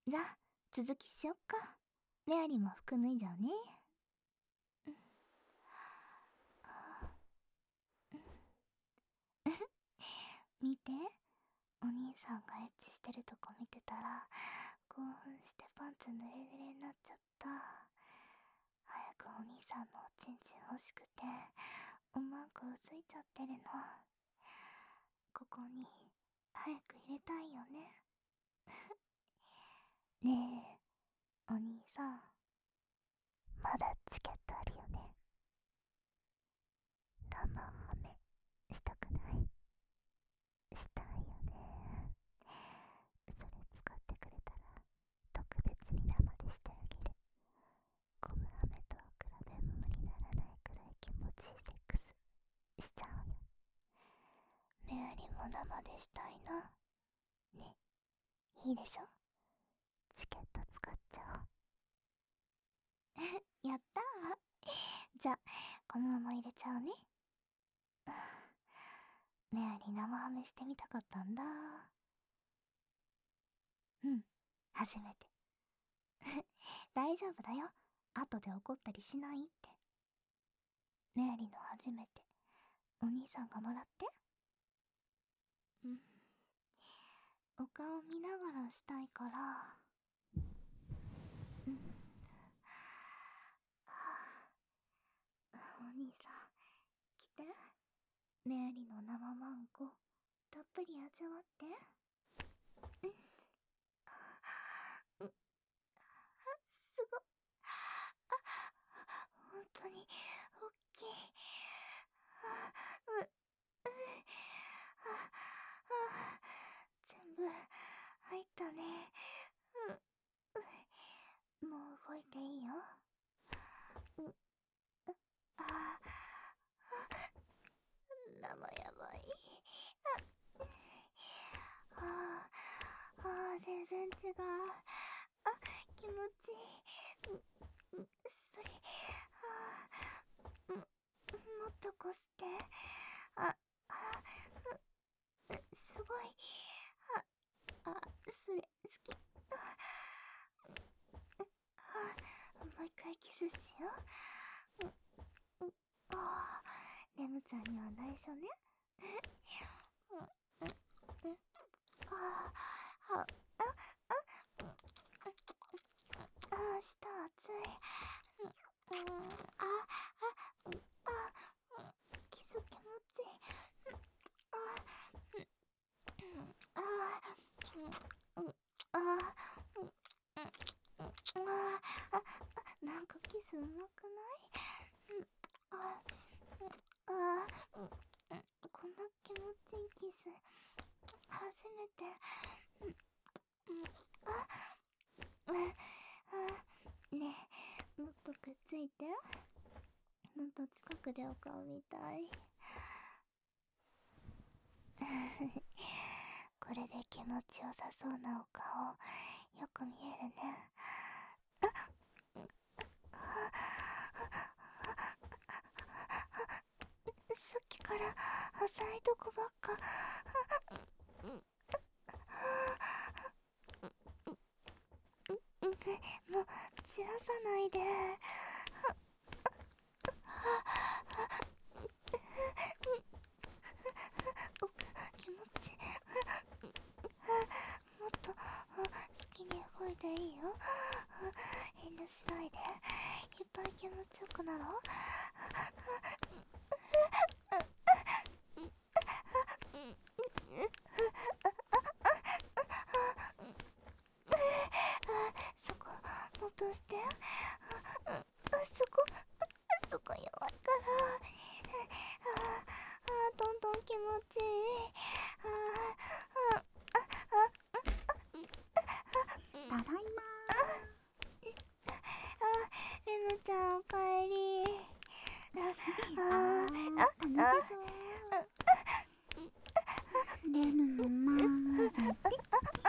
じゃあ、続きしよっか。メアリーも服脱いじゃうね。見て、お兄さんがエッチしてるとこ見てたら、興奮してパンツ濡れ濡れになっちゃった。早くお兄さんのおちんちん欲しくて、おまんこうついちゃってるの。ここに、早く入れたいよね。ねえ、お兄さん、まだチケットあるよね。生ハメしたくない？したいよね。それ使ってくれたら特別に生でしてあげる。ゴムハメとは比べ物にならないくらい気持ちいいセックスしちゃうよ。メアリーも生でしたいな。ね、いいでしょ？チケット使っちゃおう。やったー。じゃあ、このまま入れちゃうね。メアリー生ハメしてみたかったんだ。うん、初めて。大丈夫だよ。後で怒ったりしないって。メアリーの初めて。お兄さんがもらって。うん。お顔見ながらしたいから。うん。お兄さん、来て。メアリーの生マンゴー、たっぷり味わって。うん。うん。すご。本当に、おっきい。う、全部、入ったね。もう動いていいよ。あ生やばい。全然違う。気持ちいい。それ、もっとこして。あ、すごい。それ、好き。もう一回キスしよう。レムちゃんには内緒ね。あ、舌熱い。キス気持ちいい。ああなんかキスうまくない？こんな気持ちいいキス初めて。ねえ、もっとくっついて。もっと近くでお顔見たい。これで気持ちよさそうなお顔よく見えるね。さっきから浅いとこばっか。もう散らさないで。気持ちもっと好きに動いていいよ。遠慮しないで。いっぱい気持ちよくなろう。そこもっとして。そこそこ弱いから。どんどん気持ちいい。 ただいまレムちゃんおかえり。 楽しそうレムも混ぜて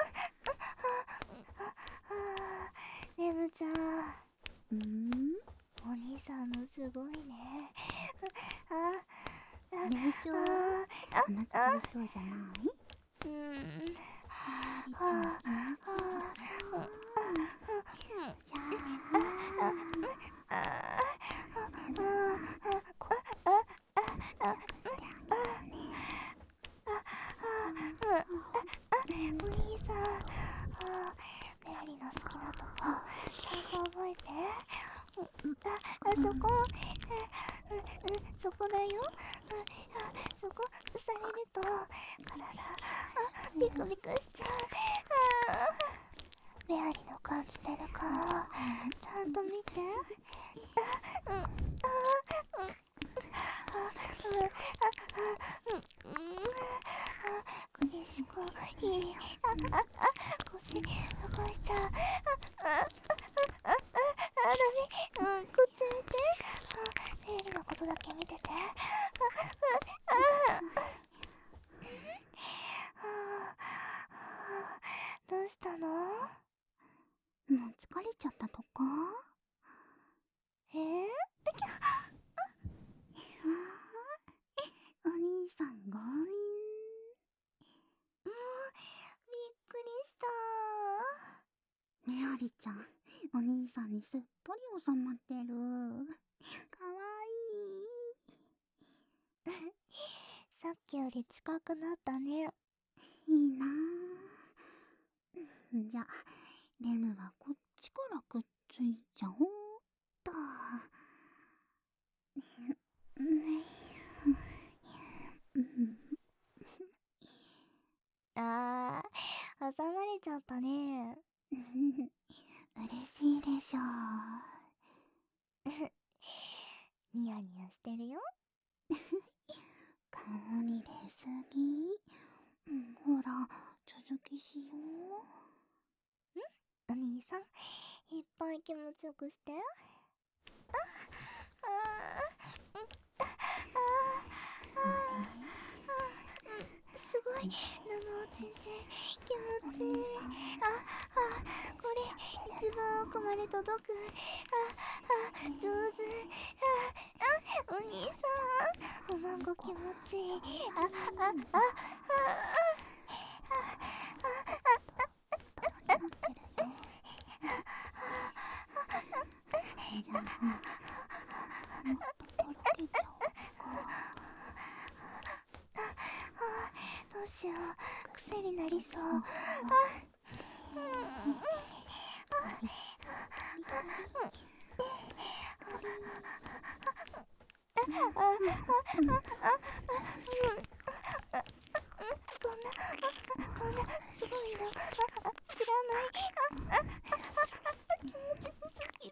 レムちゃん、 んお兄さんのすごいね。 でしょなっちゃいそうじゃない？ うん。 メアリちゃん気持ちよさそうお兄さん、メアリーの好きなとこちゃんと覚えて。そこ、そこだよ。そこされると体ビクビクしちゃう。メアリーの感じてる顔ちゃんと見て。苦しくいい。腰動いちゃう。ダメ。こっち見て。メアリーのことだけ見てて。どうしたの？ もう疲れちゃったとか？お兄さん強引。 びっくりした。 メアリちゃん、お兄さんにすっぽり収まってる。かわいい。 さっきより近くなったね。 いいなぁ。じゃあ、レムはこっちからくっついちゃおうっと。 挟まれちゃったね。 嬉しいでしょニヤニヤしてるよ。 香り出すぎ。ほら、続きしよお兄さん、いっぱい気持ちよくして。すごい、生おちんちん気持ちいい。これ一番奥まで届く。上手。お兄さん、おまんご気持ちいい。 じゃあ、もっととろけちゃおうか。 どうしよう、癖になりそう。こんなすごいの知らない。気持ちよすぎる。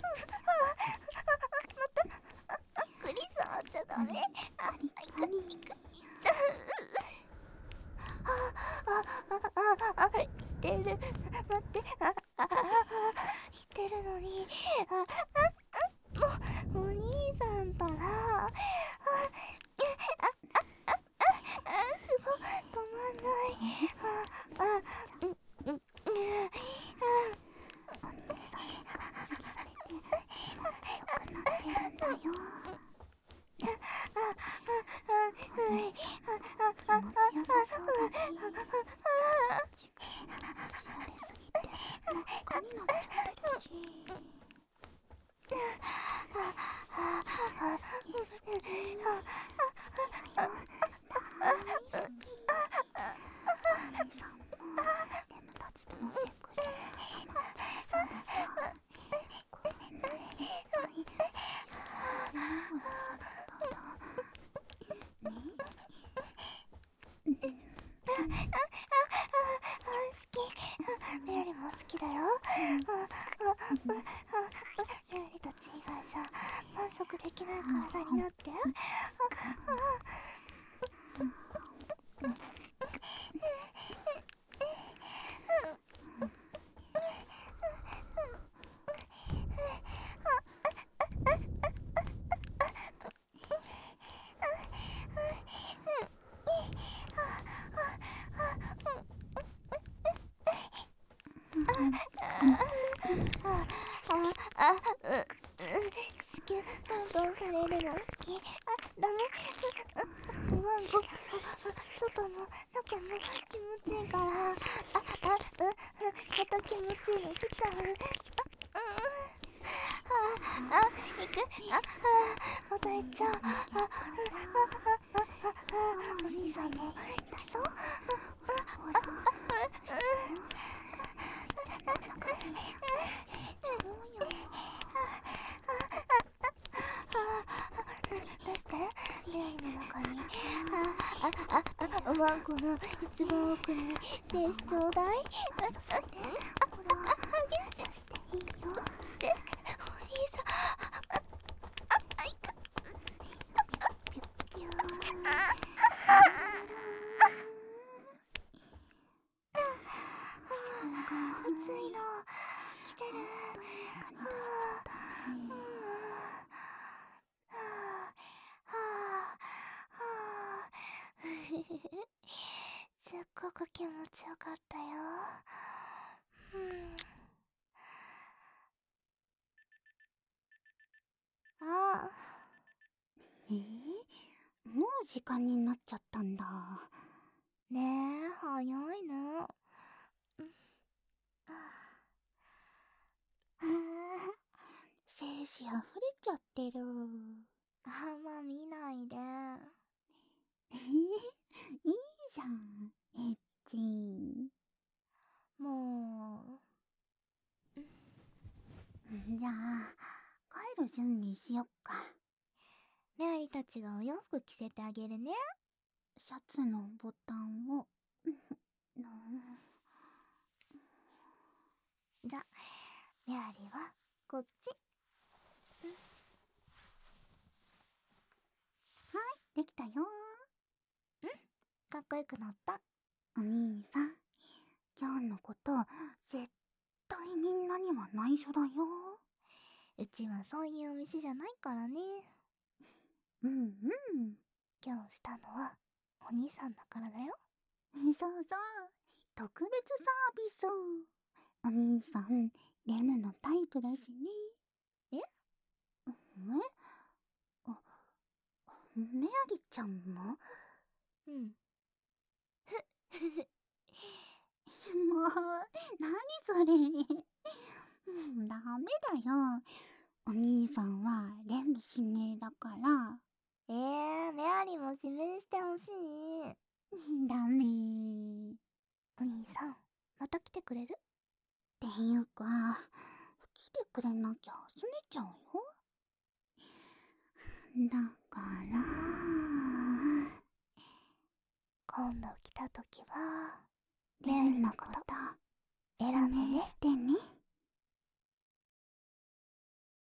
またクリス触っちゃダメ。いくいてる。待って、いてるのに。もうお兄さんたら。すごい、止まんない。 お兄さんに感激されて気持ちよくなってるんだよ。気持ちよさそうだね。時間が知られすぎて真っ赤になっちゃってるし。好き好き好きだよ。大好き。お兄さんもレムたちとのセックスハマっちゃいそうでさ。ごめんね。はい、好き好きってレムがされたらね。 好き。メアリも好きだよ。メアリたち以外じゃ満足できない体になって。子宮トントンされるの好き。ダメ。おまんご外も中も気持ちいいから。また気持ちいいの来ちゃう。行く。また行っちゃう。お兄さんも来そう。 ワンコの一番奥に精子ちょうだい。 ほら外していいよ。 来て、お兄さん。 ピュッピュー。 暑いの。来てる。すっごく気持ちよかったよ。あもう時間になっちゃったんだ。 ねえ、早いの。 精子溢れちゃってる。 あんま見ないで。 いいじゃん、エッチ。 もじゃあ帰る準備しよっか。 う、メアリたちがお洋服着せてあげるね。 シャツのボタンをじゃ、メアリはこっち。 できたよ。 かっこよくなった。 お兄さん、今日のこと絶対みんなには内緒だよ。 うちはそういうお店じゃないからね。 うんうん。 今日したのはお兄さんだからだよ。 そうそう、特別サービス。お兄さん、レムのタイプだしね。あ、メアリちゃんもうん。 もう、何それ。ダメだよ。お兄さんはレム指名だから。 メアリも指名してほしい。 ダメ。 お兄さん、また来てくれる？ っていうか、来てくれなきゃ拗ねちゃうよ。だから、 今度来た時は、 レムのこと、 選んでね。 指名してね。